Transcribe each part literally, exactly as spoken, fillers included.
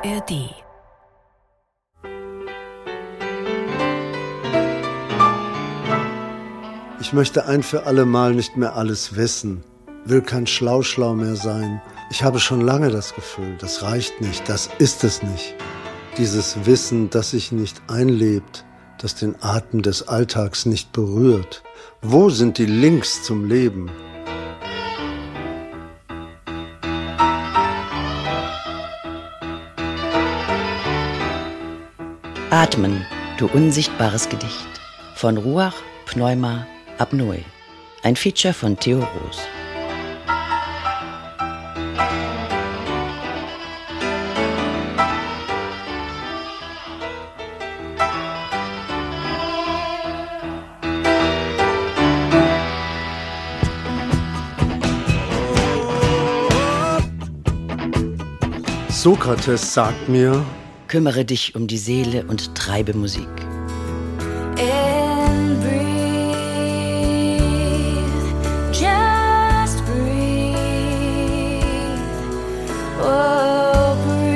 R D. Ich möchte ein für alle Mal nicht mehr alles wissen, will kein Schlauschlau mehr sein. Ich habe schon lange das Gefühl, das reicht nicht, das ist es nicht. Dieses Wissen, das sich nicht einlebt, das den Atem des Alltags nicht berührt. Wo sind die Links zum Leben? Atmen, du unsichtbares Gedicht. Von Ruach Pneuma Apnoe. Ein Feature von Theo Roos. Sokrates sagt mir: Kümmere dich um die Seele und treibe Musik. And breathe, just breathe. Oh,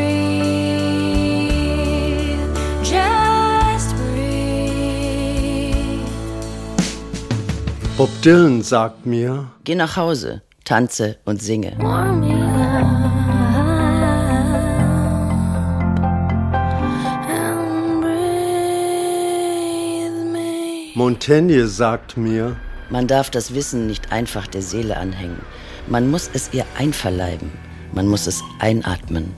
breathe, just breathe. Bob Dylan sagt mir: Geh nach Hause, tanze und singe. Warm me up and breathe me. Montaigne sagt mir: Man darf das Wissen nicht einfach der Seele anhängen. Man muss es ihr einverleiben. Man muss es einatmen.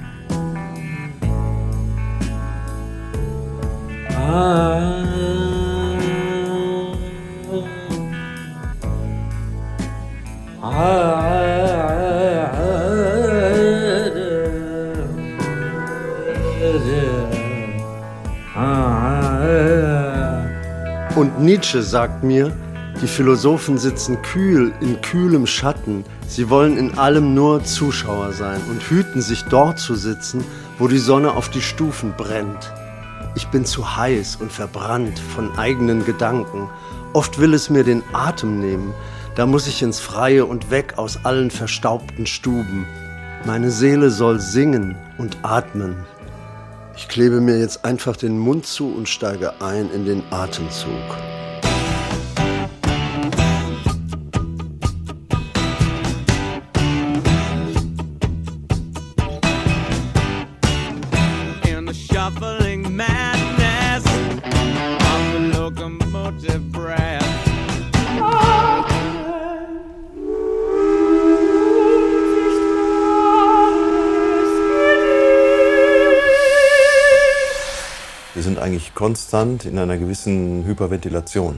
Und Nietzsche sagt mir: Die Philosophen sitzen kühl in kühlem Schatten. Sie wollen in allem nur Zuschauer sein und hüten sich dort zu sitzen, wo die Sonne auf die Stufen brennt. Ich bin zu heiß und verbrannt von eigenen Gedanken. Oft will es mir den Atem nehmen. Da muss ich ins Freie und weg aus allen verstaubten Stuben. Meine Seele soll singen und atmen. Ich klebe mir jetzt einfach den Mund zu und steige ein in den Atemzug. In the shuffling madness of the locomotive breath. Wir sind eigentlich konstant in einer gewissen Hyperventilation.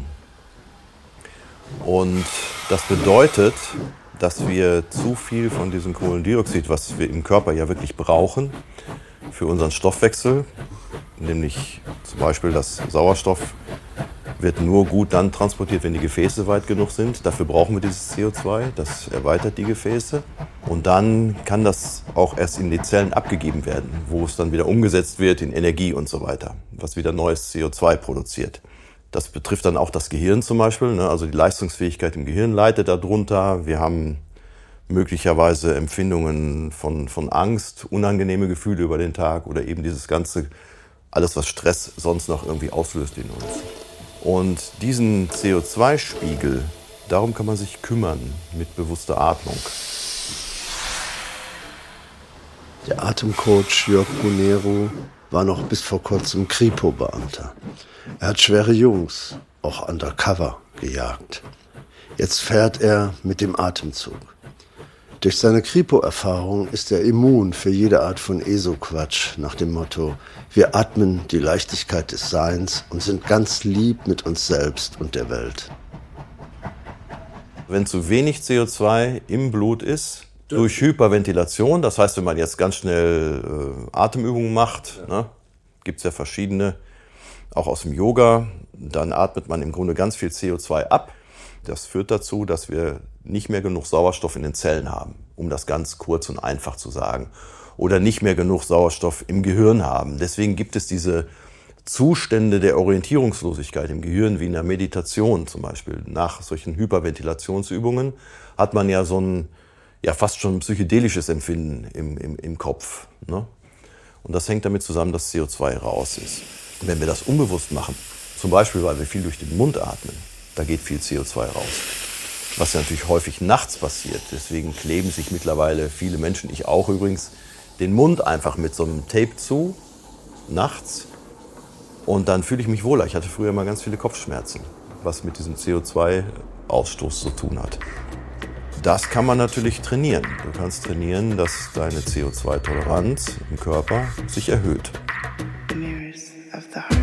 Und das bedeutet, dass wir zu viel von diesem Kohlendioxid, was wir im Körper ja wirklich brauchen, für unseren Stoffwechsel, nämlich zum Beispiel das Sauerstoff, wird nur gut dann transportiert, wenn die Gefäße weit genug sind. Dafür brauchen wir dieses C O zwei, das erweitert die Gefäße. Und dann kann das auch erst in die Zellen abgegeben werden, wo es dann wieder umgesetzt wird in Energie und so weiter, was wieder neues C O zwei produziert. Das betrifft dann auch das Gehirn zum Beispiel, ne? Also die Leistungsfähigkeit im Gehirn leidet darunter. Wir haben möglicherweise Empfindungen von, von Angst, unangenehme Gefühle über den Tag oder eben dieses ganze, alles was Stress sonst noch irgendwie auslöst in uns. Und diesen C O zwei Spiegel, darum kann man sich kümmern mit bewusster Atmung. Der Atemcoach Jörg Gunero war noch bis vor kurzem Kripo-Beamter. Er hat schwere Jungs, auch undercover, gejagt. Jetzt fährt er mit dem Atemzug. Durch seine Kripo-Erfahrung ist er immun für jede Art von E S O-Quatsch nach dem Motto: Wir atmen die Leichtigkeit des Seins und sind ganz lieb mit uns selbst und der Welt. Wenn zu wenig C O zwei im Blut ist, durch Hyperventilation, das heißt, wenn man jetzt ganz schnell äh, Atemübungen macht, ja. ne, gibt es ja verschiedene, auch aus dem Yoga, dann atmet man im Grunde ganz viel C O zwei ab. Das führt dazu, dass wir nicht mehr genug Sauerstoff in den Zellen haben, um das ganz kurz und einfach zu sagen. Oder nicht mehr genug Sauerstoff im Gehirn haben. Deswegen gibt es diese Zustände der Orientierungslosigkeit im Gehirn, wie in der Meditation zum Beispiel. Nach solchen Hyperventilationsübungen hat man ja so ein ja fast schon psychedelisches Empfinden im, im, im Kopf. Ne? Und das hängt damit zusammen, dass C O zwei raus ist. Und wenn wir das unbewusst machen, zum Beispiel, weil wir viel durch den Mund atmen, da geht viel C O zwei raus. Was ja natürlich häufig nachts passiert. Deswegen kleben sich mittlerweile viele Menschen, ich auch übrigens, den Mund einfach mit so einem Tape zu, nachts. Und dann fühle ich mich wohler. Ich hatte früher mal ganz viele Kopfschmerzen, was mit diesem C O zwei Ausstoß zu tun hat. Das kann man natürlich trainieren. Du kannst trainieren, dass deine C O zwei Toleranz im Körper sich erhöht. Mirrors of the heart.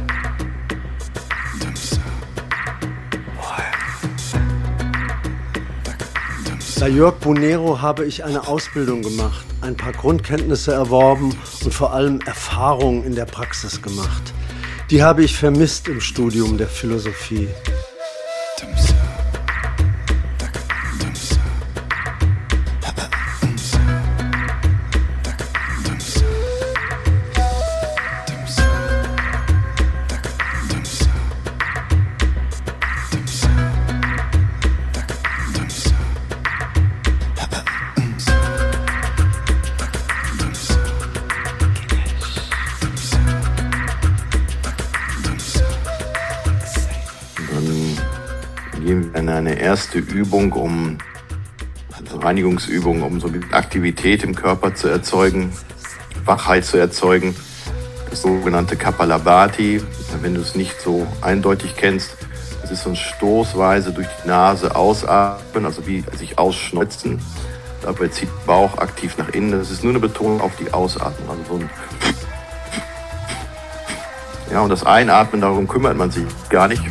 Bei Jörg Bonero habe ich eine Ausbildung gemacht, ein paar Grundkenntnisse erworben und vor allem Erfahrungen in der Praxis gemacht. Die habe ich vermisst im Studium der Philosophie. Eine erste Übung, um also Reinigungsübung, um so Aktivität im Körper zu erzeugen, Wachheit zu erzeugen. Das sogenannte Kapalabhati, wenn du es nicht so eindeutig kennst, das ist so ein stoßweise durch die Nase ausatmen, also wie sich ausschneuzen. Dabei zieht der Bauch aktiv nach innen. Das ist nur eine Betonung auf die Ausatmung, also so ein ja, und das Einatmen, darum kümmert man sich gar nicht.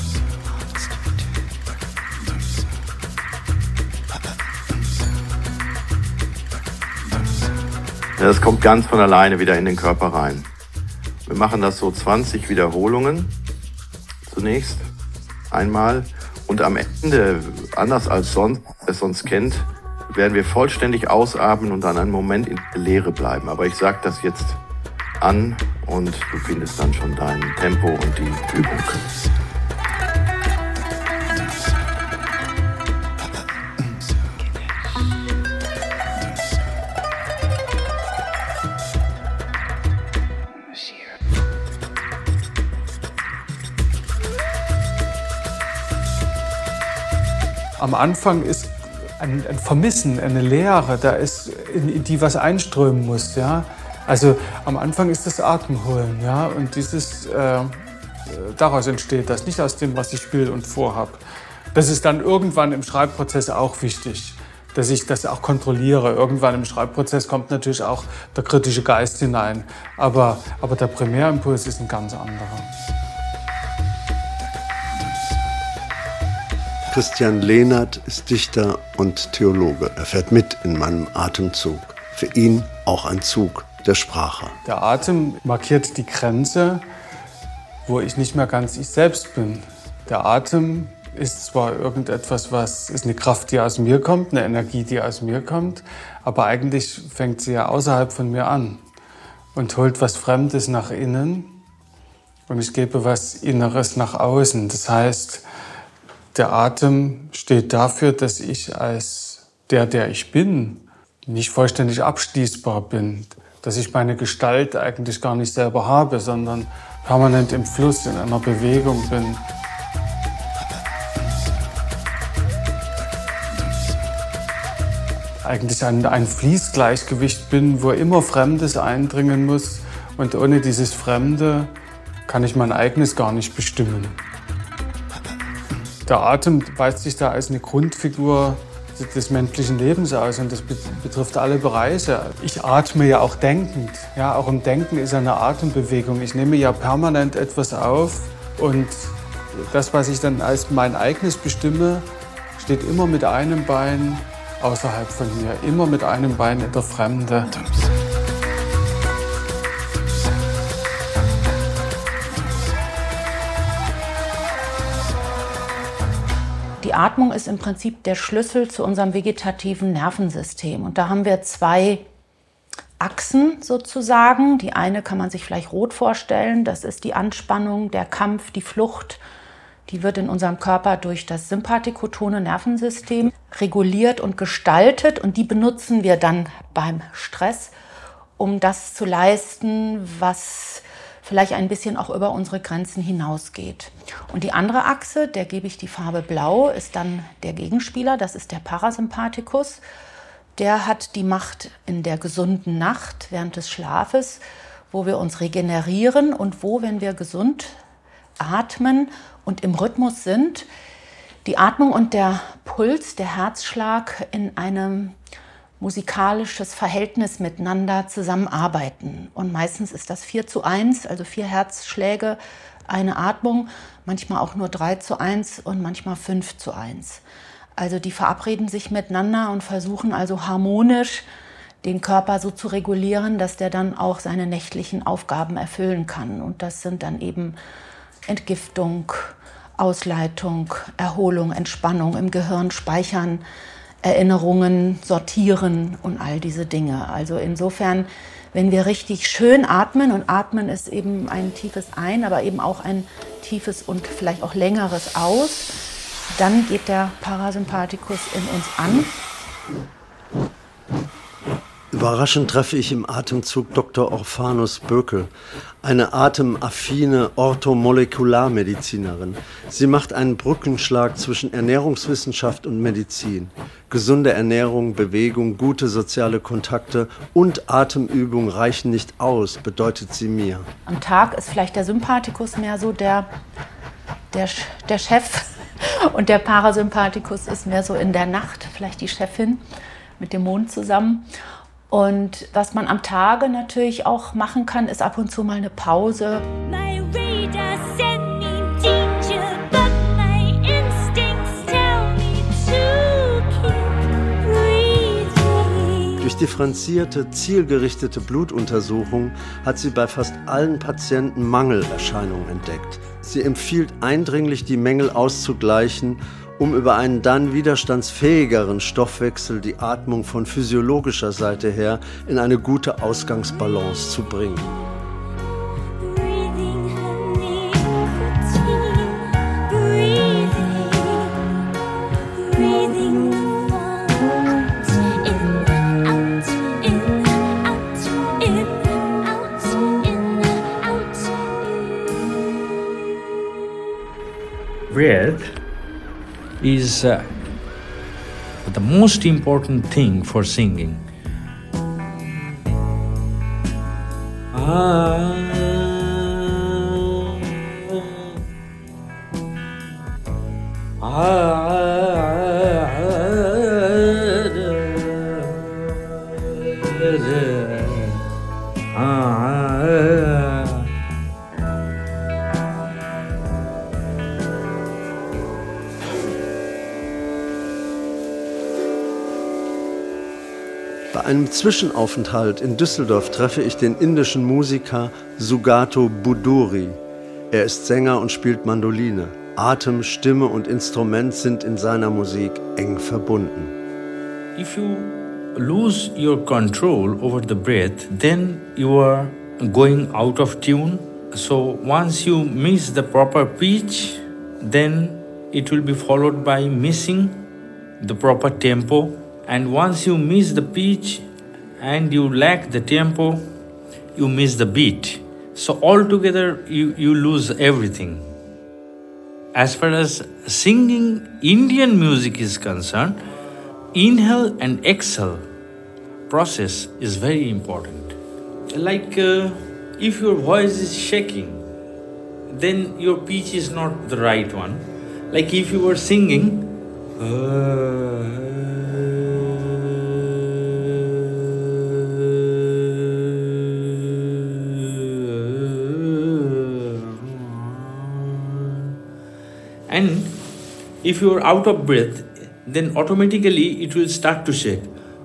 Das kommt ganz von alleine wieder in den Körper rein. Wir machen das so zwanzig Wiederholungen zunächst einmal. Und am Ende, anders als sonst, es sonst kennt, werden wir vollständig ausatmen und dann einen Moment in der Leere bleiben. Aber ich sage das jetzt an und du findest dann schon dein Tempo und die Übung. Am Anfang ist ein, ein Vermissen, eine Leere, da ist, in, in die was einströmen muss. Ja? Also am Anfang ist das Atemholen. Ja? Und dieses, äh, daraus entsteht das, nicht aus dem, was ich will und vorhabe. Das ist dann irgendwann im Schreibprozess auch wichtig, dass ich das auch kontrolliere. Irgendwann im Schreibprozess kommt natürlich auch der kritische Geist hinein. Aber, aber der Primärimpuls ist ein ganz anderer. Christian Lehnert ist Dichter und Theologe. Er fährt mit in meinem Atemzug. Für ihn auch ein Zug der Sprache. Der Atem markiert die Grenze, wo ich nicht mehr ganz ich selbst bin. Der Atem ist zwar irgendetwas, was ist eine Kraft, die aus mir kommt, eine Energie, die aus mir kommt, aber eigentlich fängt sie ja außerhalb von mir an und holt was Fremdes nach innen und ich gebe was Inneres nach außen. Das heißt, der Atem steht dafür, dass ich als der, der ich bin, nicht vollständig abschließbar bin. Dass ich meine Gestalt eigentlich gar nicht selber habe, sondern permanent im Fluss, in einer Bewegung bin. Eigentlich ein, ein Fließgleichgewicht bin, wo immer Fremdes eindringen muss. Und ohne dieses Fremde kann ich mein eigenes gar nicht bestimmen. Der Atem weist sich da als eine Grundfigur des menschlichen Lebens aus und das betrifft alle Bereiche. Ich atme ja auch denkend. Ja, auch im Denken ist eine Atembewegung. Ich nehme ja permanent etwas auf und das, was ich dann als mein eigenes bestimme, steht immer mit einem Bein außerhalb von mir, immer mit einem Bein in der Fremde. Die Atmung ist im Prinzip der Schlüssel zu unserem vegetativen Nervensystem. Und da haben wir zwei Achsen sozusagen. Die eine kann man sich vielleicht rot vorstellen. Das ist die Anspannung, der Kampf, die Flucht. Die wird in unserem Körper durch das sympathikotone Nervensystem reguliert und gestaltet. Und die benutzen wir dann beim Stress, um das zu leisten, was vielleicht ein bisschen auch über unsere Grenzen hinausgeht. Und die andere Achse, der gebe ich die Farbe Blau, ist dann der Gegenspieler, das ist der Parasympathikus. Der hat die Macht in der gesunden Nacht während des Schlafes, wo wir uns regenerieren und wo, wenn wir gesund atmen und im Rhythmus sind, die Atmung und der Puls, der Herzschlag in einem musikalisches Verhältnis miteinander zusammenarbeiten. Und meistens ist das vier zu eins, also vier Herzschläge, eine Atmung, manchmal auch nur drei zu eins und manchmal fünf zu eins. Also die verabreden sich miteinander und versuchen also harmonisch den Körper so zu regulieren, dass der dann auch seine nächtlichen Aufgaben erfüllen kann. Und das sind dann eben Entgiftung, Ausleitung, Erholung, Entspannung im Gehirn, Speichern, Erinnerungen, Sortieren und all diese Dinge. Also insofern, wenn wir richtig schön atmen, und atmen ist eben ein tiefes Ein, aber eben auch ein tiefes und vielleicht auch längeres Aus, dann geht der Parasympathikus in uns an. Überraschend treffe ich im Atemzug Doktor Orphanus Böckel, eine atemaffine Orthomolekularmedizinerin. Sie macht einen Brückenschlag zwischen Ernährungswissenschaft und Medizin. Gesunde Ernährung, Bewegung, gute soziale Kontakte und Atemübung reichen nicht aus, bedeutet sie mir. Am Tag ist vielleicht der Sympathikus mehr so der, der, der Chef und der Parasympathikus ist mehr so in der Nacht, vielleicht die Chefin mit dem Mond zusammen. Und was man am Tage natürlich auch machen kann, ist ab und zu mal eine Pause. My radar sent me danger, but my instincts tell me to keep breathing. Durch differenzierte, zielgerichtete Blutuntersuchungen hat sie bei fast allen Patienten Mangelerscheinungen entdeckt. Sie empfiehlt eindringlich, die Mängel auszugleichen, um über einen dann widerstandsfähigeren Stoffwechsel die Atmung von physiologischer Seite her in eine gute Ausgangsbalance zu bringen. Breathing honey, nicotine, breathing, breathing the out, in, out, in, out, in, out, in, out. Breath is uh, the most important thing for singing. Ah, ah, Bei einem Zwischenaufenthalt in Düsseldorf treffe ich den indischen Musiker Sugato Buduri. Er ist Sänger und spielt Mandoline. Atem, Stimme und Instrument sind in seiner Musik eng verbunden. If you lose your control over the breath, then you are going out of tune. So once you miss the proper pitch, then it will be followed by missing the proper tempo. And once you miss the pitch and you lack the tempo, you miss the beat. So altogether you, you lose everything. As far as singing Indian music is concerned, inhale and exhale process is very important. Like uh, if your voice is shaking, then your pitch is not the right one. Like if you were singing, uh, and if you are out of breath, then automatically it will start to shake.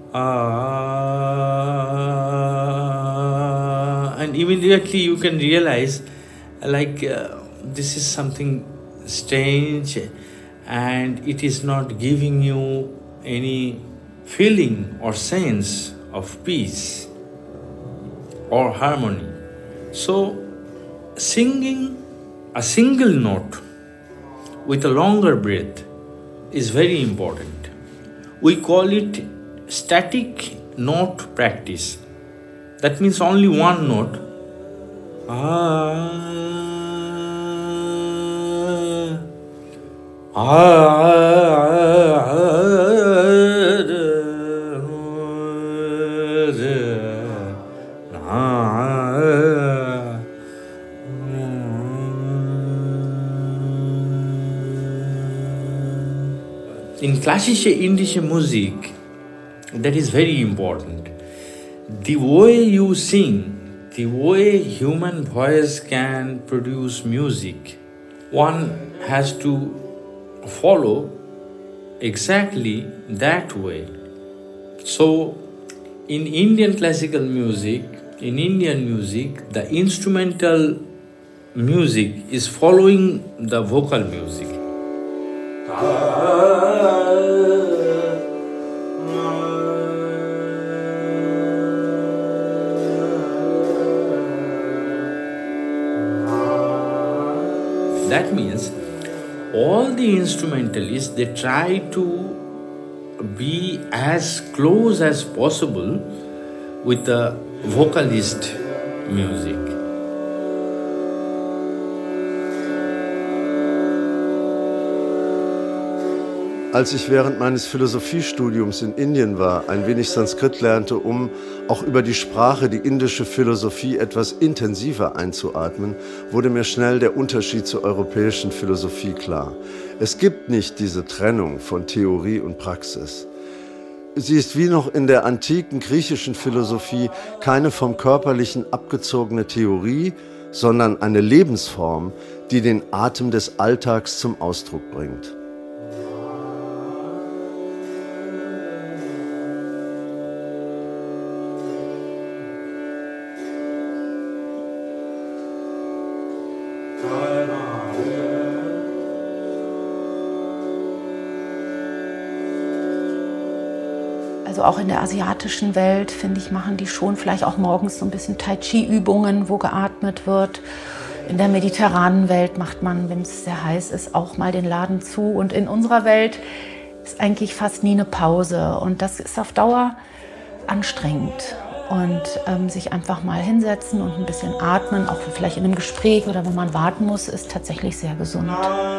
Uh, and immediately you can realize like uh, this is something strange and it is not giving you any feeling or sense of peace or harmony. So singing a single note with a longer breath is very important. We call it static note practice. That means only one note. Ah, ah, in klassische indische Musik, that is very important. The way you sing, the way human voice can produce music, one has to follow exactly that way. So, in Indian classical music, in Indian music, the instrumental music is following the vocal music. That means all the instrumentalists, they try to be as close as possible with the vocalist music. Als ich während meines Philosophiestudiums in Indien war, ein wenig Sanskrit lernte, um auch über die Sprache die indische Philosophie etwas intensiver einzuatmen, wurde mir schnell der Unterschied zur europäischen Philosophie klar. Es gibt nicht diese Trennung von Theorie und Praxis. Sie ist wie noch in der antiken griechischen Philosophie keine vom Körperlichen abgezogene Theorie, sondern eine Lebensform, die den Atem des Alltags zum Ausdruck bringt. Also auch in der asiatischen Welt, finde ich, machen die schon vielleicht auch morgens so ein bisschen Tai Chi-Übungen, wo geatmet wird. In der mediterranen Welt macht man, wenn es sehr heiß ist, auch mal den Laden zu. Und in unserer Welt ist eigentlich fast nie eine Pause. Und das ist auf Dauer anstrengend. Und ähm, sich einfach mal hinsetzen und ein bisschen atmen, auch vielleicht in einem Gespräch oder wenn man warten muss, ist tatsächlich sehr gesund.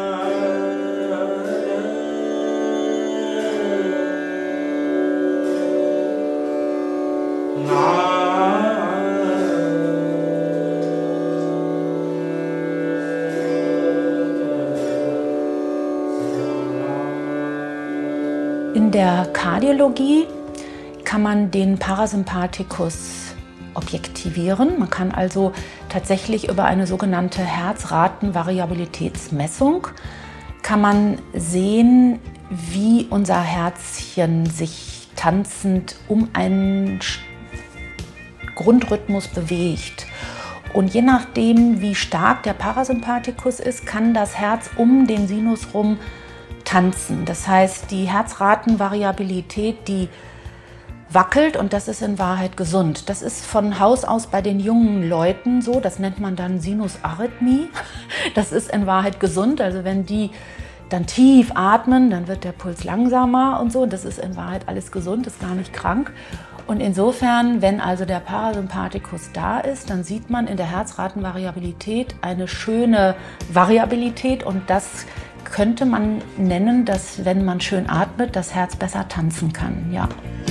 In der Kardiologie kann man den Parasympathikus objektivieren. Man kann also tatsächlich über eine sogenannte Herzratenvariabilitätsmessung kann man sehen, wie unser Herzchen sich tanzend um einen Grundrhythmus bewegt. Und je nachdem, wie stark der Parasympathikus ist, kann das Herz um den Sinus rum tanzen. Das heißt, die Herzratenvariabilität, die wackelt und das ist in Wahrheit gesund. Das ist von Haus aus bei den jungen Leuten so, das nennt man dann Sinusarrhythmie. Das ist in Wahrheit gesund, also wenn die dann tief atmen, dann wird der Puls langsamer und so. Das ist in Wahrheit alles gesund, ist gar nicht krank. Und insofern, wenn also der Parasympathikus da ist, dann sieht man in der Herzratenvariabilität eine schöne Variabilität und das könnte man nennen, dass wenn man schön atmet, das Herz besser tanzen kann. Ja.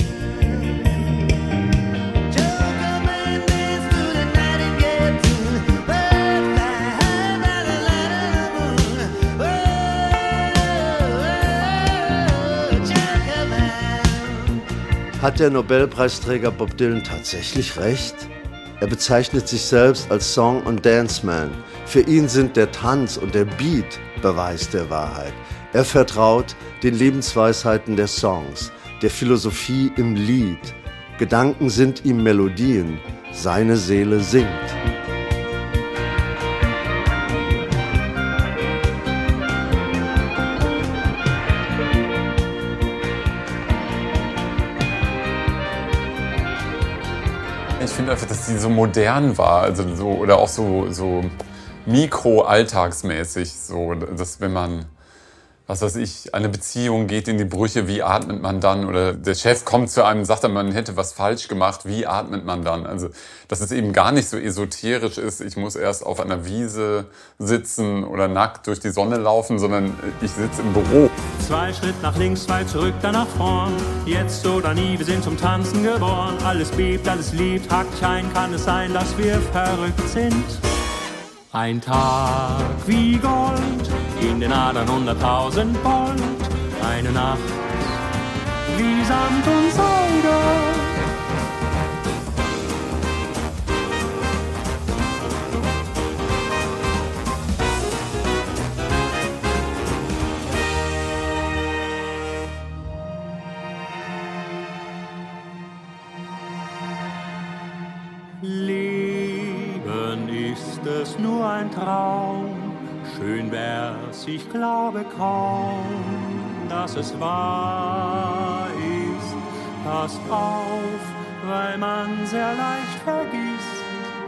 Hat der Nobelpreisträger Bob Dylan tatsächlich recht? Er bezeichnet sich selbst als Song- und Dance-Man. Für ihn sind der Tanz und der Beat Beweis der Wahrheit. Er vertraut den Lebensweisheiten der Songs, der Philosophie im Lied. Gedanken sind ihm Melodien, seine Seele singt. Ich finde einfach, dass sie so modern war, also so, oder auch so, so mikro-alltagsmäßig, so, dass wenn man, was weiß ich, eine Beziehung geht in die Brüche, wie atmet man dann? Oder der Chef kommt zu einem und sagt, man hätte was falsch gemacht, wie atmet man dann? Also, dass es eben gar nicht so esoterisch ist, ich muss erst auf einer Wiese sitzen oder nackt durch die Sonne laufen, sondern ich sitze im Büro. Zwei Schritt nach links, zwei zurück, dann nach vorn. Jetzt oder nie, wir sind zum Tanzen geboren. Alles bebt, alles liebt, hakt sich ein, kann es sein, dass wir verrückt sind? Ein Tag wie Gold, in den Adern hunderttausend Volt. Eine Nacht wie Samt und Seide. Leben ist es nur ein Traum, schön wär's, ich glaube kaum, dass es wahr ist. Passt auf, weil man sehr leicht vergisst.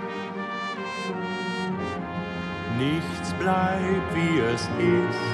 Nichts bleibt, wie es ist.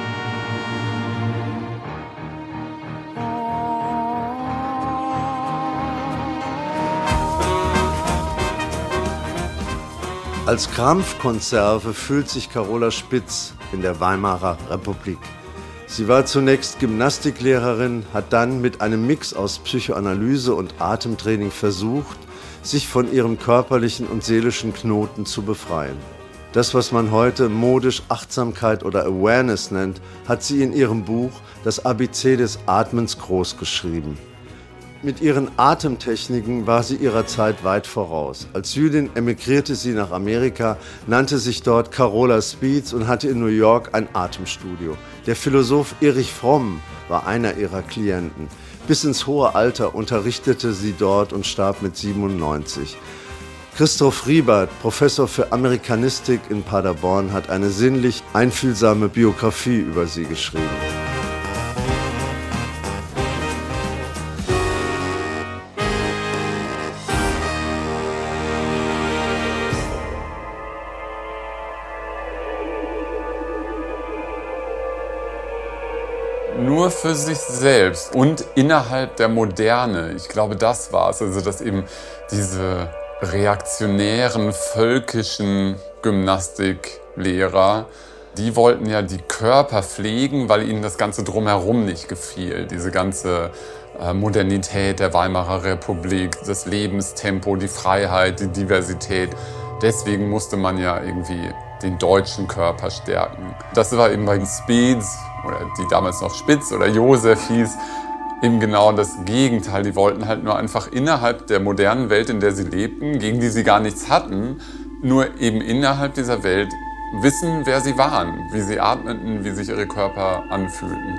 Als Krampfkonserve fühlt sich Carola Spitz in der Weimarer Republik. Sie war zunächst Gymnastiklehrerin, hat dann mit einem Mix aus Psychoanalyse und Atemtraining versucht, sich von ihrem körperlichen und seelischen Knoten zu befreien. Das, was man heute modisch Achtsamkeit oder Awareness nennt, hat sie in ihrem Buch Das A B C des Atmens groß geschrieben. Mit ihren Atemtechniken war sie ihrer Zeit weit voraus. Als Jüdin emigrierte sie nach Amerika, nannte sich dort Carola Spitz und hatte in New York ein Atemstudio. Der Philosoph Erich Fromm war einer ihrer Klienten. Bis ins hohe Alter unterrichtete sie dort und starb mit siebenundneunzig. Christoph Riebert, Professor für Amerikanistik in Paderborn, hat eine sinnlich einfühlsame Biografie über sie geschrieben. Nur für sich selbst und innerhalb der Moderne. Ich glaube, das war es. Also, dass eben diese reaktionären, völkischen Gymnastiklehrer, die wollten ja die Körper pflegen, weil ihnen das Ganze drumherum nicht gefiel. Diese ganze äh, Modernität der Weimarer Republik, das Lebenstempo, die Freiheit, die Diversität. Deswegen musste man ja irgendwie den deutschen Körper stärken. Das war eben bei Spitz, oder die damals noch Spitz oder Josef hieß, eben genau das Gegenteil. Die wollten halt nur einfach innerhalb der modernen Welt, in der sie lebten, gegen die sie gar nichts hatten, nur eben innerhalb dieser Welt wissen, wer sie waren, wie sie atmeten, wie sich ihre Körper anfühlten.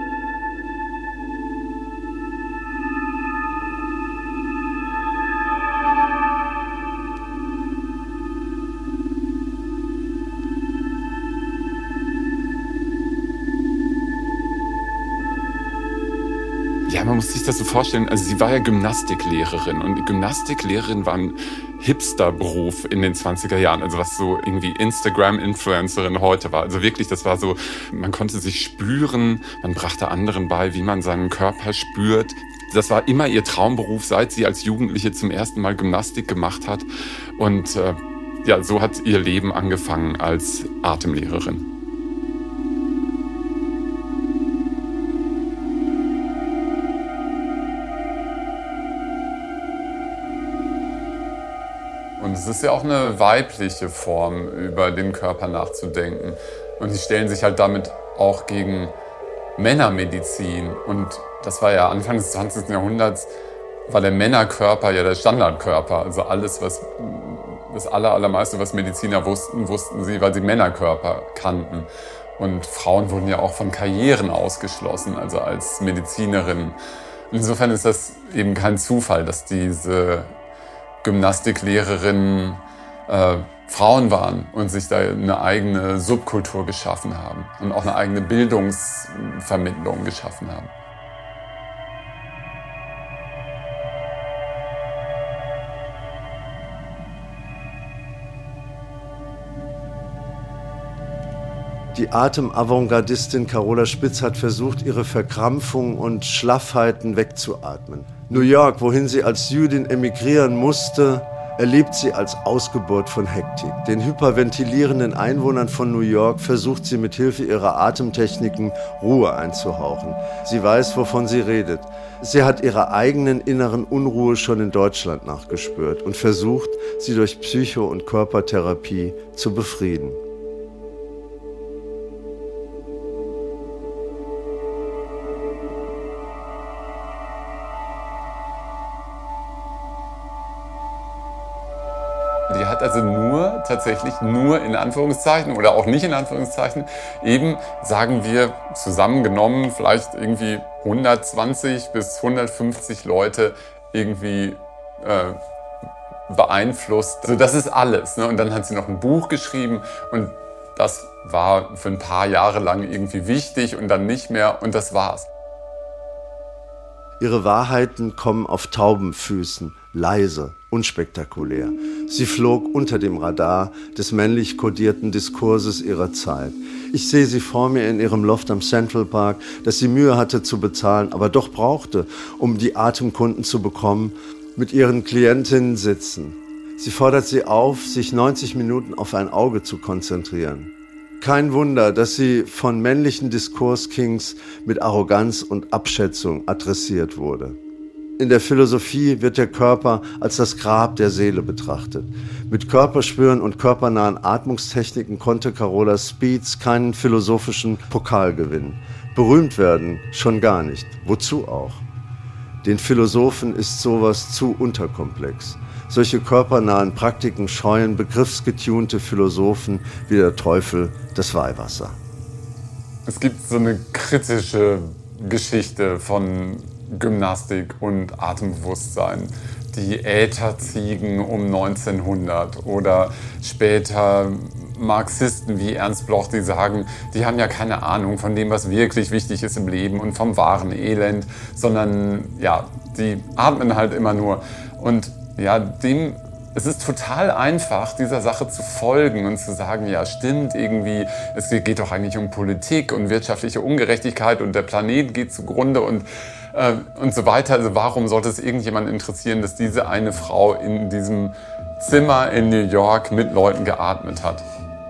Ja, man muss sich das so vorstellen, also sie war ja Gymnastiklehrerin und Gymnastiklehrerin war ein Hipsterberuf in den zwanziger Jahren, also was so irgendwie Instagram-Influencerin heute war. Also wirklich, das war so, man konnte sich spüren, man brachte anderen bei, wie man seinen Körper spürt. Das war immer ihr Traumberuf, seit sie als Jugendliche zum ersten Mal Gymnastik gemacht hat. Und äh, ja, so hat ihr Leben angefangen als Atemlehrerin. Und es ist ja auch eine weibliche Form, über den Körper nachzudenken. Und sie stellen sich halt damit auch gegen Männermedizin. Und das war ja Anfang des zwanzigsten Jahrhunderts, war der Männerkörper ja der Standardkörper. Also alles, was das aller, allermeiste, was Mediziner wussten, wussten sie, weil sie Männerkörper kannten. Und Frauen wurden ja auch von Karrieren ausgeschlossen, also als Medizinerin. Insofern ist das eben kein Zufall, dass diese Gymnastiklehrerinnen äh, Frauen waren und sich da eine eigene Subkultur geschaffen haben und auch eine eigene Bildungsvermittlung geschaffen haben. Die Atemavantgardistin Carola Spitz hat versucht, ihre Verkrampfungen und Schlaffheiten wegzuatmen. New York, wohin sie als Jüdin emigrieren musste, erlebt sie als Ausgeburt von Hektik. Den hyperventilierenden Einwohnern von New York versucht sie mit Hilfe ihrer Atemtechniken Ruhe einzuhauchen. Sie weiß, wovon sie redet. Sie hat ihrer eigenen inneren Unruhe schon in Deutschland nachgespürt und versucht, sie durch Psycho- und Körpertherapie zu befrieden. Die hat also nur, tatsächlich nur in Anführungszeichen oder auch nicht in Anführungszeichen, eben, sagen wir, zusammengenommen vielleicht irgendwie hundertzwanzig bis hundertfünfzig Leute irgendwie äh, beeinflusst. Also das ist alles. Ne? Und dann hat sie noch ein Buch geschrieben und das war für ein paar Jahre lang irgendwie wichtig und dann nicht mehr und das war's. Ihre Wahrheiten kommen auf Taubenfüßen, leise, unspektakulär. Sie flog unter dem Radar des männlich kodierten Diskurses ihrer Zeit. Ich sehe sie vor mir in ihrem Loft am Central Park, das sie Mühe hatte zu bezahlen, aber doch brauchte, um die Atemkunden zu bekommen, mit ihren Klientinnen sitzen. Sie fordert sie auf, sich neunzig Minuten auf ein Auge zu konzentrieren. Kein Wunder, dass sie von männlichen Diskurskings mit Arroganz und Abschätzung adressiert wurde. In der Philosophie wird der Körper als das Grab der Seele betrachtet. Mit Körperspüren und körpernahen Atmungstechniken konnte Carola Spitz keinen philosophischen Pokal gewinnen. Berühmt werden schon gar nicht. Wozu auch? Den Philosophen ist sowas zu unterkomplex. Solche körpernahen Praktiken scheuen begriffsgetunte Philosophen wie der Teufel das Weihwasser. Es gibt so eine kritische Geschichte von Gymnastik und Atembewusstsein. Die Ätherziegen um neunzehnhundert oder später Marxisten wie Ernst Bloch, die sagen, die haben ja keine Ahnung von dem, was wirklich wichtig ist im Leben und vom wahren Elend, sondern ja, die atmen halt immer nur. Und ja, dem, es ist total einfach, dieser Sache zu folgen und zu sagen, ja stimmt irgendwie, es geht doch eigentlich um Politik und wirtschaftliche Ungerechtigkeit und der Planet geht zugrunde und, äh, und so weiter. Also warum sollte es irgendjemanden interessieren, dass diese eine Frau in diesem Zimmer in New York mit Leuten geatmet hat?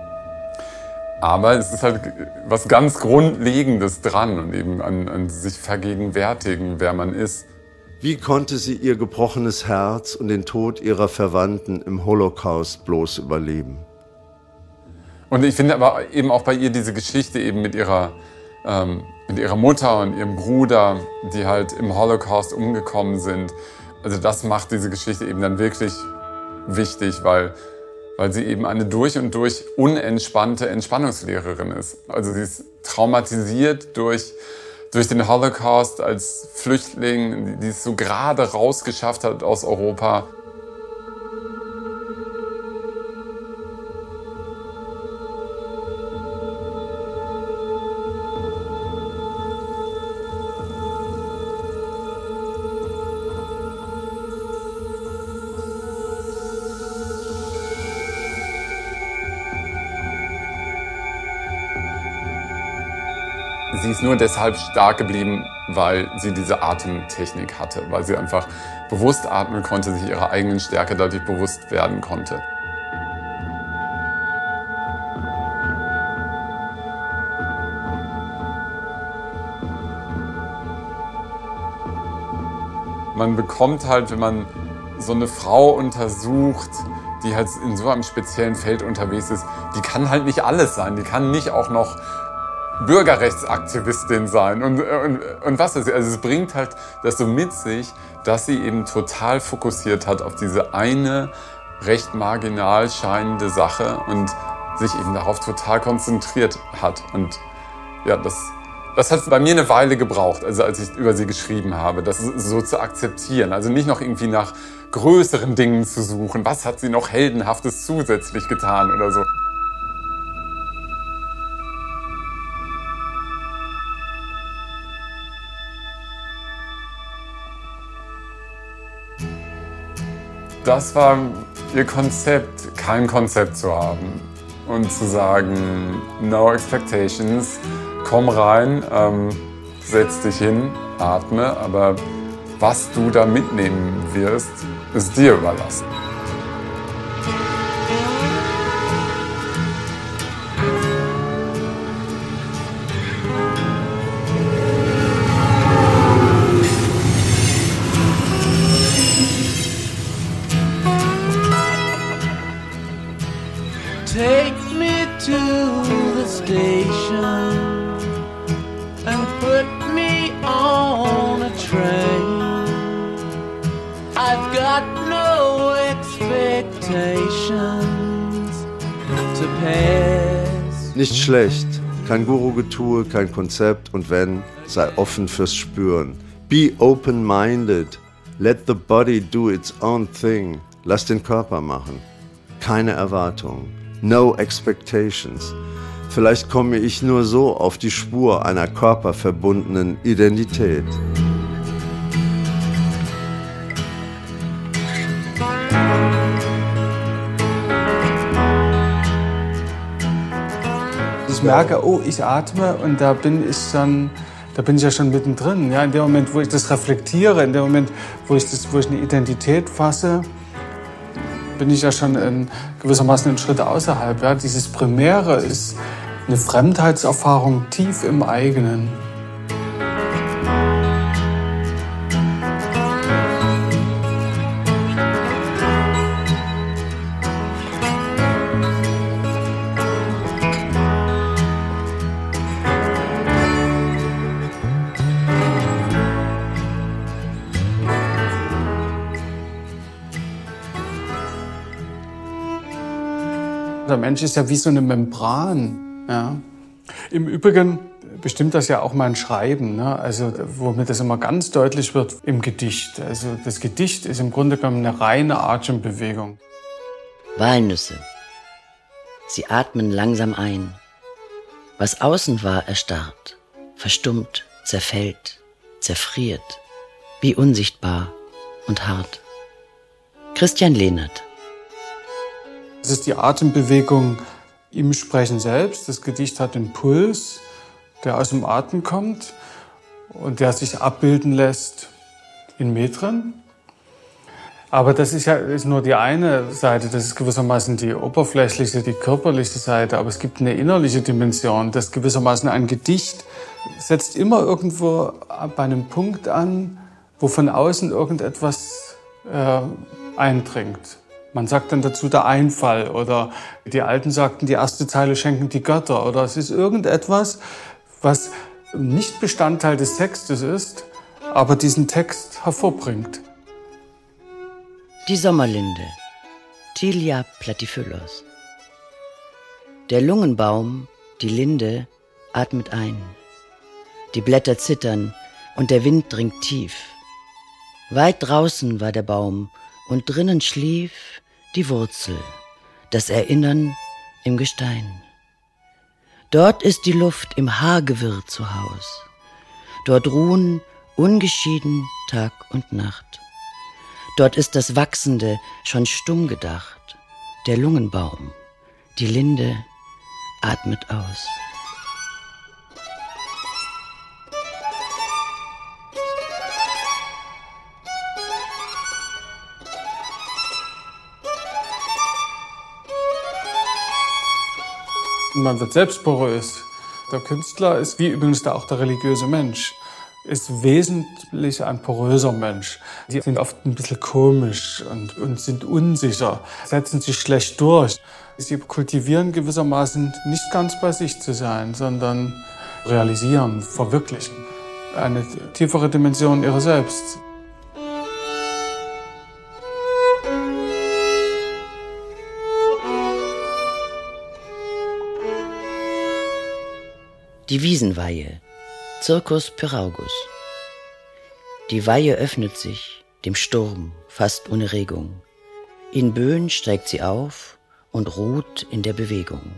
Aber es ist halt was ganz Grundlegendes dran und eben an, an sich vergegenwärtigen, wer man ist. Wie konnte sie ihr gebrochenes Herz und den Tod ihrer Verwandten im Holocaust bloß überleben? Und ich finde aber eben auch bei ihr diese Geschichte eben mit ihrer, ähm, mit ihrer Mutter und ihrem Bruder, die halt im Holocaust umgekommen sind. Also das macht diese Geschichte eben dann wirklich wichtig, weil, weil sie eben eine durch und durch unentspannte Entspannungslehrerin ist. Also sie ist traumatisiert durch durch den Holocaust als Flüchtling, die es so gerade rausgeschafft hat aus Europa. Sie ist nur deshalb stark geblieben, weil sie diese Atemtechnik hatte, weil sie einfach bewusst atmen konnte, sich ihrer eigenen Stärke dadurch bewusst werden konnte. Man bekommt halt, wenn man so eine Frau untersucht, die halt in so einem speziellen Feld unterwegs ist, die kann halt nicht alles sein, die kann nicht auch noch Bürgerrechtsaktivistin sein und, und, und was ist. Also es bringt halt das so mit sich, dass sie eben total fokussiert hat auf diese eine recht marginal scheinende Sache und sich eben darauf total konzentriert hat. Und ja, das, das hat bei mir eine Weile gebraucht, also als ich über sie geschrieben habe, das so zu akzeptieren. Also nicht noch irgendwie nach größeren Dingen zu suchen, was hat sie noch Heldenhaftes zusätzlich getan oder so. Das war ihr Konzept, kein Konzept zu haben. und zu sagen, no expectations, komm rein, ähm, setz dich hin, atme, aber was du da mitnehmen wirst, ist dir überlassen. Take me to the station and put me on a train. I've got no expectations to pass. Nicht schlecht, kein Guru-Getue, kein Konzept und wenn, sei offen fürs Spüren. Be open-minded, let the body do its own thing. Lass den Körper machen. Keine Erwartungen. No expectations. Vielleicht komme ich nur so auf die Spur einer körperverbundenen Identität. Ich merke, oh, ich atme und da bin ich dann, da bin ich ja schon mittendrin. Ja, in dem Moment, wo ich das reflektiere, in dem Moment, wo ich, das, wo ich eine Identität fasse, bin ich ja schon in gewissermaßen einen Schritt außerhalb. Ja. Dieses Primäre ist eine Fremdheitserfahrung tief im eigenen. Der Mensch ist ja wie so eine Membran. Ja. Im Übrigen bestimmt das ja auch mein Schreiben, ne? Also, womit das immer ganz deutlich wird im Gedicht. Also das Gedicht ist im Grunde genommen eine reine Atembewegung. Walnüsse. Sie atmen langsam ein. Was außen war, erstarrt, verstummt, zerfällt, zerfriert, wie unsichtbar und hart. Christian Lehnert. Es ist die Atembewegung im Sprechen selbst. Das Gedicht hat einen Puls, der aus dem Atem kommt und der sich abbilden lässt in Metren. Aber das ist ja ist nur die eine Seite, das ist gewissermaßen die oberflächliche, die körperliche Seite. Aber es gibt eine innerliche Dimension, das gewissermaßen ein Gedicht setzt immer irgendwo bei einem Punkt an, wo von außen irgendetwas äh, eindringt. Man sagt dann dazu der Einfall oder die Alten sagten, die erste Zeile schenken die Götter. Oder es ist irgendetwas, was nicht Bestandteil des Textes ist, aber diesen Text hervorbringt. Die Sommerlinde, Tilia platyphylos. Der Lungenbaum, die Linde, atmet ein. Die Blätter zittern und der Wind dringt tief. Weit draußen war der Baum und drinnen schlief die Wurzel, das Erinnern im Gestein. Dort ist die Luft im Haargewirr zu Haus. Dort ruhen ungeschieden Tag und Nacht. Dort ist das Wachsende schon stumm gedacht. Der Lungenbaum, die Linde, atmet aus. Man wird selbst porös. Der Künstler ist, wie übrigens auch der religiöse Mensch, ist wesentlich ein poröser Mensch. Die sind oft ein bisschen komisch und, und sind unsicher, setzen sich schlecht durch. Sie kultivieren gewissermaßen nicht ganz bei sich zu sein, sondern realisieren, verwirklichen eine tiefere Dimension ihrer selbst. Die Wiesenweihe, Circus Pyraugus. Die Weihe öffnet sich dem Sturm fast ohne Regung. In Böen steigt sie auf und ruht in der Bewegung.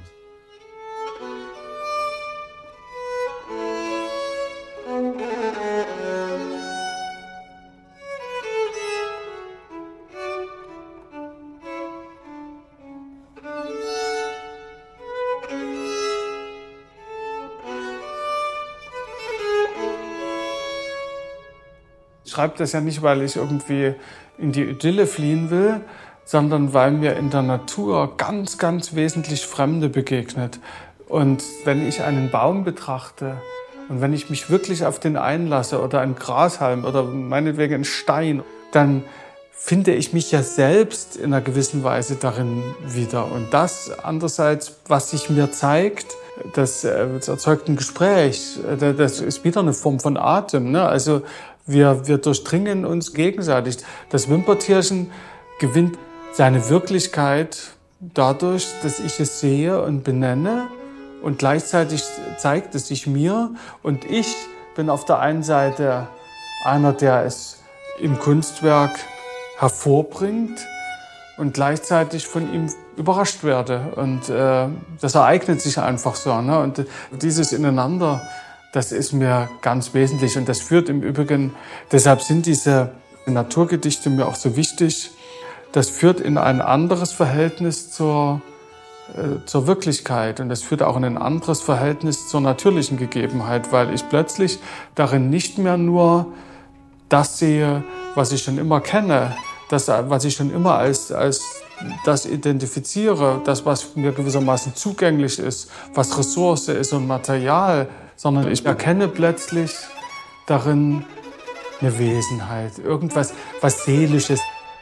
schreibe das ja nicht, weil ich irgendwie in die Idylle fliehen will, sondern weil mir in der Natur ganz, ganz wesentlich Fremde begegnet. Und wenn ich einen Baum betrachte und wenn ich mich wirklich auf den einlasse oder einen Grashalm oder meinetwegen einen Stein, dann finde ich mich ja selbst in einer gewissen Weise darin wieder. Und das andererseits, was sich mir zeigt, das, das erzeugt ein Gespräch. Das ist wieder eine Form von Atem, ne? Also wir, wir durchdringen uns gegenseitig. Das Wimpertierchen gewinnt seine Wirklichkeit dadurch, dass ich es sehe und benenne. Und gleichzeitig zeigt es sich mir. Und ich bin auf der einen Seite einer, der es im Kunstwerk hervorbringt und gleichzeitig von ihm überrascht werde. Und äh, das ereignet sich einfach so. Ne? Und dieses Ineinander, das ist mir ganz wesentlich. Und das führt im Übrigen, deshalb sind diese Naturgedichte mir auch so wichtig, das führt in ein anderes Verhältnis zur, äh, zur Wirklichkeit. Und das führt auch in ein anderes Verhältnis zur natürlichen Gegebenheit, weil ich plötzlich darin nicht mehr nur das sehe, was ich schon immer kenne, das, was ich schon immer als, als das identifiziere, das, was mir gewissermaßen zugänglich ist, was Ressource ist und Material, sondern ich erkenne plötzlich darin eine Wesenheit, irgendwas, was Seelisches.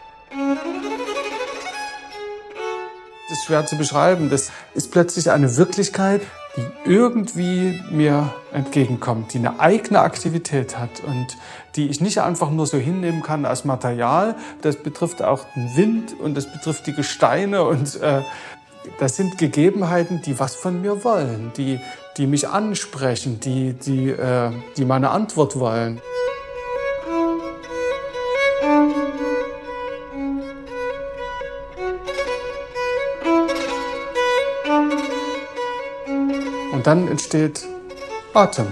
Das ist schwer zu beschreiben. Das ist plötzlich eine Wirklichkeit, die irgendwie mir entgegenkommt, die eine eigene Aktivität hat und die ich nicht einfach nur so hinnehmen kann als Material. Das betrifft auch den Wind und das betrifft die Gesteine und äh, das sind Gegebenheiten, die was von mir wollen, die, die mich ansprechen, die, die, äh, die meine Antwort wollen. Und dann entsteht Atem.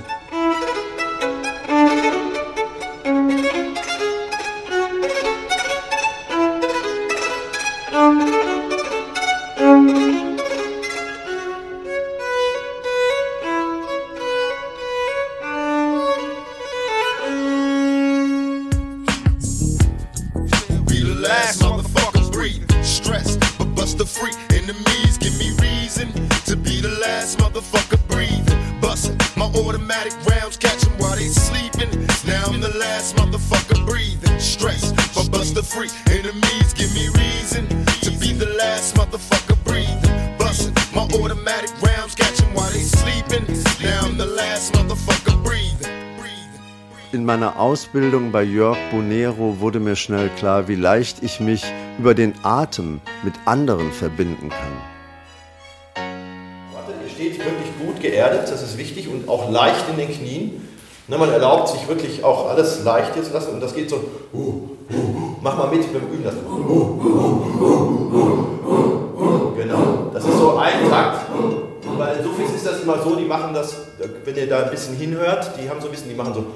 In meiner Ausbildung bei Jörg Bonero wurde mir schnell klar, wie leicht ich mich über den Atem mit anderen verbinden kann. Ihr steht wirklich gut geerdet, das ist wichtig, und auch leicht in den Knien. Ne, man erlaubt sich wirklich auch alles leicht hier zu lassen und das geht so. Uh, uh, uh. Mach mal mit, wir üben das. Uh, uh, uh, uh. Genau, das ist so ein Takt. Weil in Sufis ist das immer so, die machen das, wenn ihr da ein bisschen hinhört, die haben so ein bisschen, die machen so.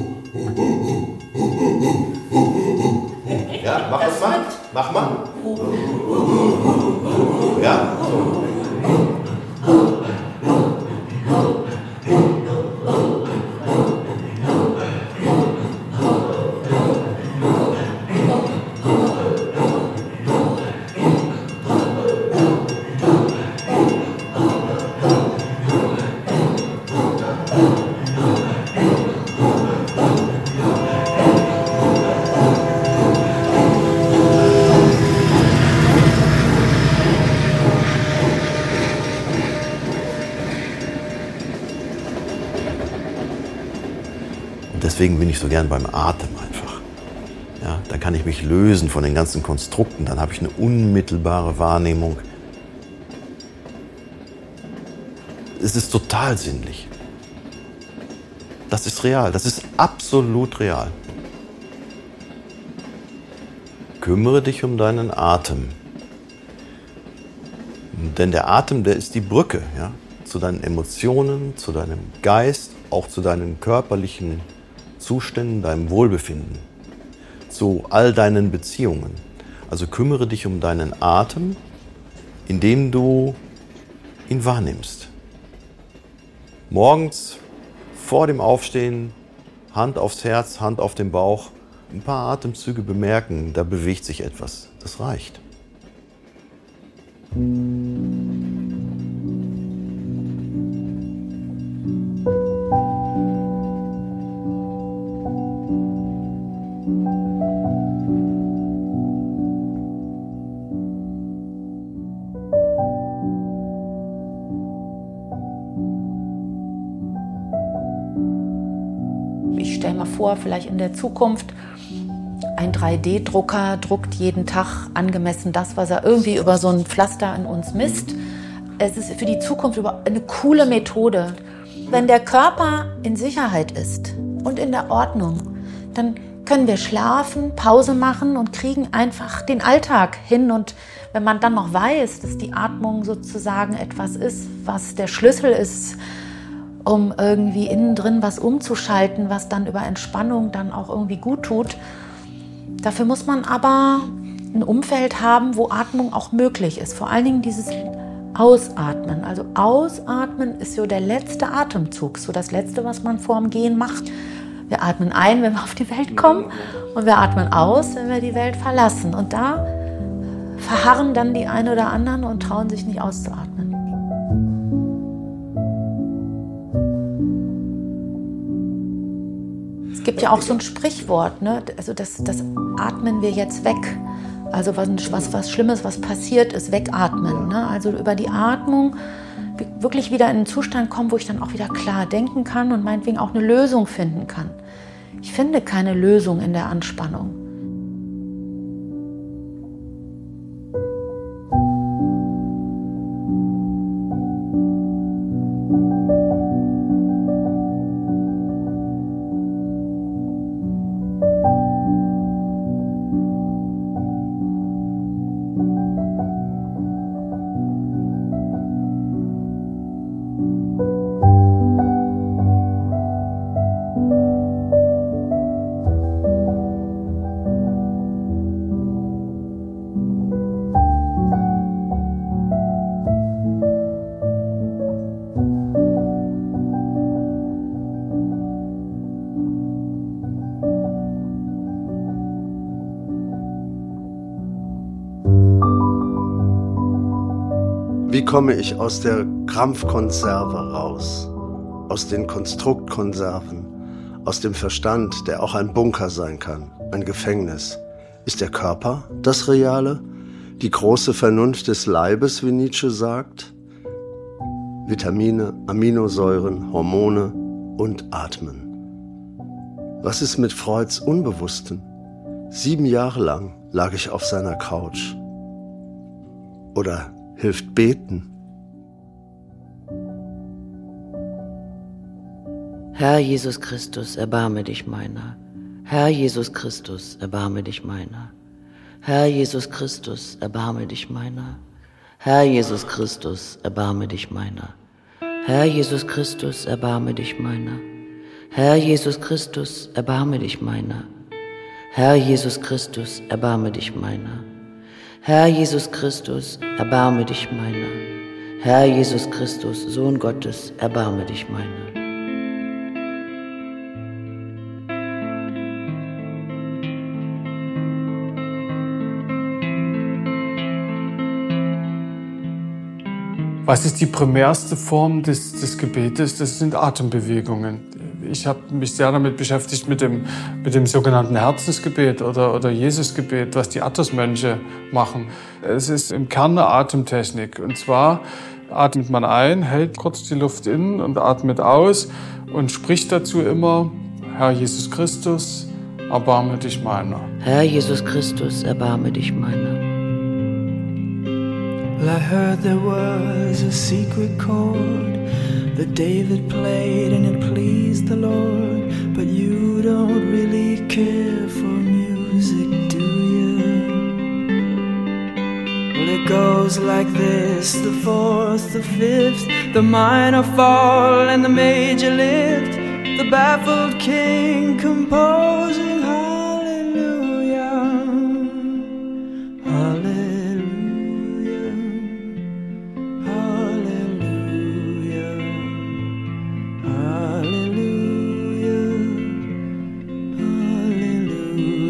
Ja, mach das mal. Mach mal. Ja, so. Deswegen bin ich so gern beim Atem einfach. Ja, dann kann ich mich lösen von den ganzen Konstrukten, dann habe ich eine unmittelbare Wahrnehmung. Es ist total sinnlich. Das ist real, das ist absolut real. Kümmere dich um deinen Atem. Denn der Atem, der ist die Brücke, ja, zu deinen Emotionen, zu deinem Geist, auch zu deinen körperlichen Zuständen, deinem Wohlbefinden, zu all deinen Beziehungen. Also kümmere dich um deinen Atem, indem du ihn wahrnimmst. Morgens vor dem Aufstehen, Hand aufs Herz, Hand auf den Bauch ein paar Atemzüge bemerken, da bewegt sich etwas. Das reicht. Ich stelle mir vor, vielleicht in der Zukunft, ein drei D Drucker druckt jeden Tag angemessen das, was er irgendwie über so ein Pflaster in uns misst. Es ist für die Zukunft eine coole Methode. Wenn der Körper in Sicherheit ist und in der Ordnung, dann können wir schlafen, Pause machen und kriegen einfach den Alltag hin. Und wenn man dann noch weiß, dass die Atmung sozusagen etwas ist, was der Schlüssel ist, um irgendwie innen drin was umzuschalten, was dann über Entspannung dann auch irgendwie gut tut. Dafür muss man aber ein Umfeld haben, wo Atmung auch möglich ist. Vor allen Dingen dieses Ausatmen. Also Ausatmen ist so der letzte Atemzug, so das Letzte, was man vorm Gehen macht. Wir atmen ein, wenn wir auf die Welt kommen, und wir atmen aus, wenn wir die Welt verlassen. Und da verharren dann die einen oder anderen und trauen sich nicht auszuatmen. Es gibt ja auch so ein Sprichwort, ne? Also das, das atmen wir jetzt weg. Also was, was, was Schlimmes, was passiert ist, wegatmen. Ne? Also über die Atmung wirklich wieder in einen Zustand kommen, wo ich dann auch wieder klar denken kann und meinetwegen auch eine Lösung finden kann. Ich finde keine Lösung in der Anspannung. Wie komme ich aus der Krampfkonserve raus? Aus den Konstruktkonserven? Aus dem Verstand, der auch ein Bunker sein kann, ein Gefängnis? Ist der Körper das Reale? Die große Vernunft des Leibes, wie Nietzsche sagt? Vitamine, Aminosäuren, Hormone und Atmen. Was ist mit Freuds Unbewussten? Sieben Jahre lang lag ich auf seiner Couch. Oder hilft Beten? Herr Jesus Christus, erbarme dich meiner. Herr Jesus Christus, erbarme dich meiner. Herr Jesus Christus, erbarme dich meiner. Herr Jesus Christus, erbarme dich meiner. Herr Jesus Christus, erbarme dich meiner. Herr Jesus Christus, erbarme dich meiner. Herr Jesus Christus, erbarme dich meiner. Herr Jesus Christus, erbarme dich meiner. Herr Jesus Christus, Sohn Gottes, erbarme dich meiner. Was ist die primärste Form des, des Gebetes? Das sind Atembewegungen. Ich habe mich sehr damit beschäftigt mit dem, mit dem sogenannten Herzensgebet oder, oder Jesusgebet, was die Athos-Mönche machen. Es ist im Kern eine Atemtechnik. Und zwar atmet man ein, hält kurz die Luft in und atmet aus und spricht dazu immer: Herr Jesus Christus, erbarme dich meiner. Herr Jesus Christus, erbarme dich meiner. Well, I heard there was a secret chord that David played and it pleased the Lord. But you don't really care for music, do you? Well, it goes like this: the fourth, the fifth, the minor fall and the major lift. The baffled king composing hallelujah, hallelujah. Hallelujah, hallelujah.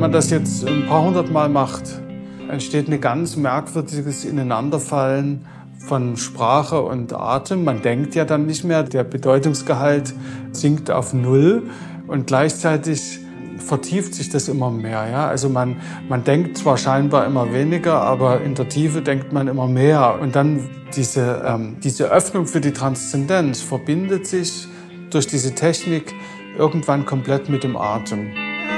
man das jetzt ein paar hundert Mal macht, entsteht ein ganz merkwürdiges Ineinanderfallen von Sprache und Atem. Man denkt ja dann nicht mehr, der Bedeutungsgehalt sinkt auf Null und gleichzeitig vertieft sich das immer mehr. Ja? Also man, man denkt zwar scheinbar immer weniger, aber in der Tiefe denkt man immer mehr. Und dann diese, ähm, diese Öffnung für die Transzendenz verbindet sich durch diese Technik irgendwann komplett mit dem Atem.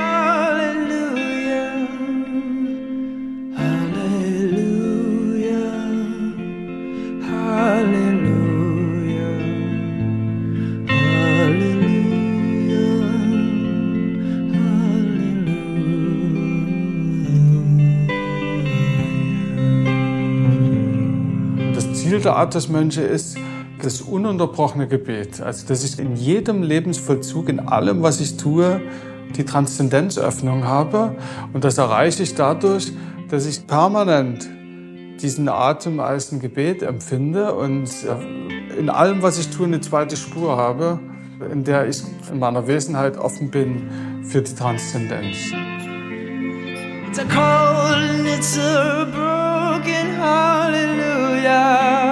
Der Athos-Mönche ist das ununterbrochene Gebet. Also, dass ich in jedem Lebensvollzug, in allem, was ich tue, die Transzendenzöffnung habe. Und das erreiche ich dadurch, dass ich permanent diesen Atem als ein Gebet empfinde und in allem, was ich tue, eine zweite Spur habe, in der ich in meiner Wesenheit offen bin für die Transzendenz. It's a cold and it's a broken hallelujah.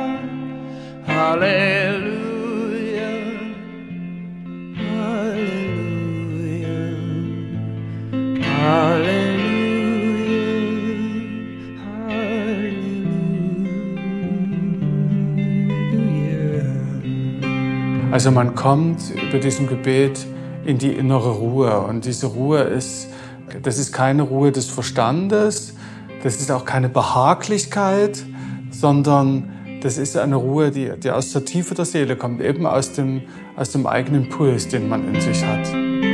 Hallelujah. Hallelujah. Hallelujah. Hallelujah. Also man kommt über diesem Gebet in die innere Ruhe und diese Ruhe ist Das ist keine Ruhe des Verstandes, das ist auch keine Behaglichkeit, sondern das ist eine Ruhe, die, die aus der Tiefe der Seele kommt, eben aus dem, aus dem eigenen Puls, den man in sich hat.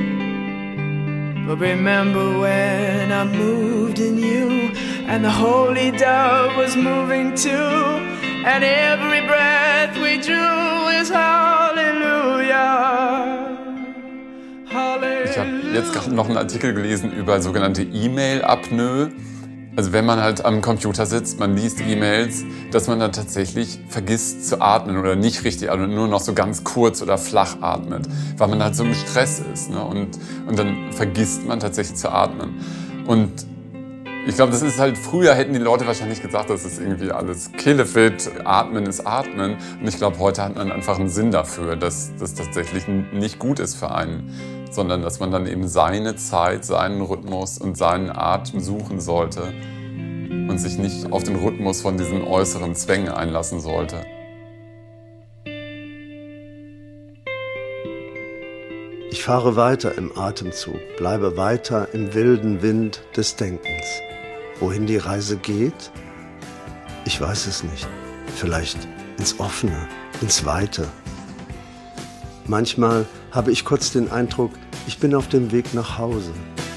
But remember when I moved in you and the holy dove was moving too, and every breath we drew is hallelujah. Ich habe jetzt gerade noch einen Artikel gelesen über sogenannte E-Mail-Apnoe. Also wenn man halt am Computer sitzt, man liest E-Mails, dass man dann tatsächlich vergisst zu atmen oder nicht richtig atmet, nur noch so ganz kurz oder flach atmet, weil man halt so im Stress ist. Ne? Und, und dann vergisst man tatsächlich zu atmen. Und ich glaube, das ist halt, früher hätten die Leute wahrscheinlich gesagt, das ist irgendwie alles killefit, atmen ist atmen. Und ich glaube, heute hat man einfach einen Sinn dafür, dass das tatsächlich nicht gut ist für einen, sondern dass man dann eben seine Zeit, seinen Rhythmus und seinen Atem suchen sollte und sich nicht auf den Rhythmus von diesen äußeren Zwängen einlassen sollte. Ich fahre weiter im Atemzug, bleibe weiter im wilden Wind des Denkens. Wohin die Reise geht? Ich weiß es nicht. Vielleicht ins Offene, ins Weite. Manchmal habe ich kurz den Eindruck, ich bin auf dem Weg nach Hause.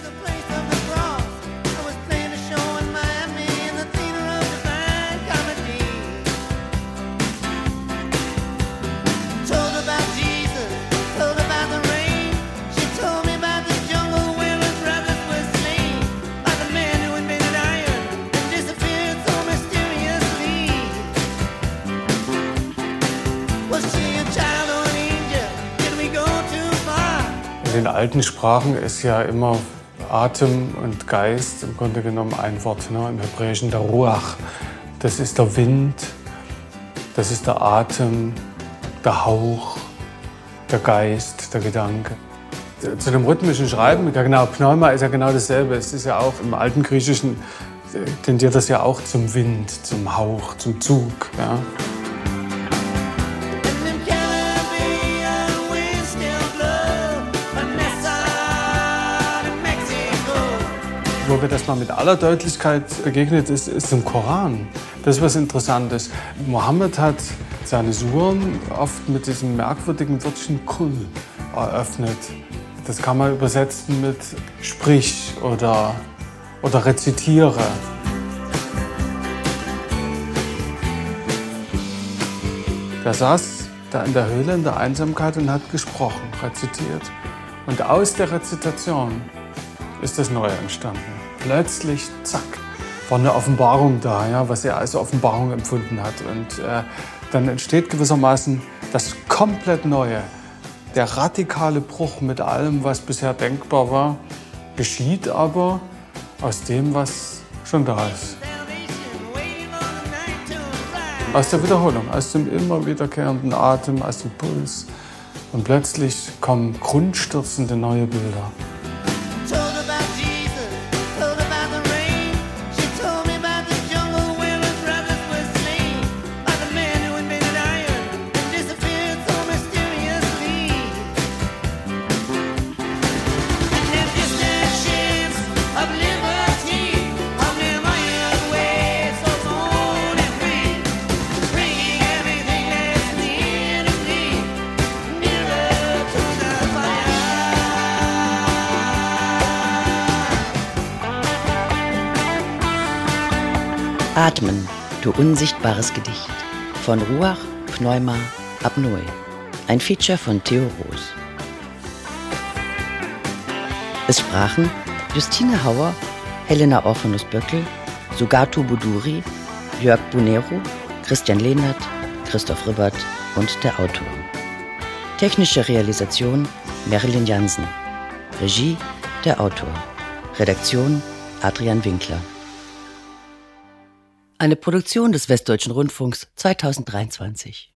In den alten Sprachen ist ja immer Atem und Geist im Grunde genommen ein Wort, ne? Im Hebräischen der Ruach. Das ist der Wind, das ist der Atem, der Hauch, der Geist, der Gedanke. Zu dem rhythmischen Schreiben, ja genau, Pneuma ist ja genau dasselbe. Es ist ja auch im alten Griechischen, tendiert das ja auch zum Wind, zum Hauch, zum Zug. Ja? Wo mir das mal mit aller Deutlichkeit begegnet ist, ist im Koran. Das ist was Interessantes. Mohammed hat seine Suren oft mit diesem merkwürdigen Wörtchen Kul eröffnet. Das kann man übersetzen mit sprich oder, oder rezitiere. Der saß da in der Höhle in der Einsamkeit und hat gesprochen, rezitiert. Und aus der Rezitation ist das Neue entstanden. Plötzlich, zack, war eine Offenbarung da, ja, was er als Offenbarung empfunden hat. Und äh, dann entsteht gewissermaßen das komplett Neue, der radikale Bruch mit allem, was bisher denkbar war. geschieht aber aus dem, was schon da ist. Aus der Wiederholung, aus dem immer wiederkehrenden Atem, aus dem Puls. Und plötzlich kommen grundstürzende neue Bilder. Atmen, du unsichtbares Gedicht. Von Ruach, Pneuma, Apnoe. Ein Feature von Theo Roos. Es sprachen Justine Hauer, Helena Orphanus-Böckel, Sugatu Buduri, Jörg Bunero, Christian Lehnert, Christoph Ribbert und der Autor. Technische Realisation Marilyn Jansen. Regie der Autor. Redaktion Adrian Winkler. Eine Produktion des Westdeutschen Rundfunks zweitausenddreiundzwanzig.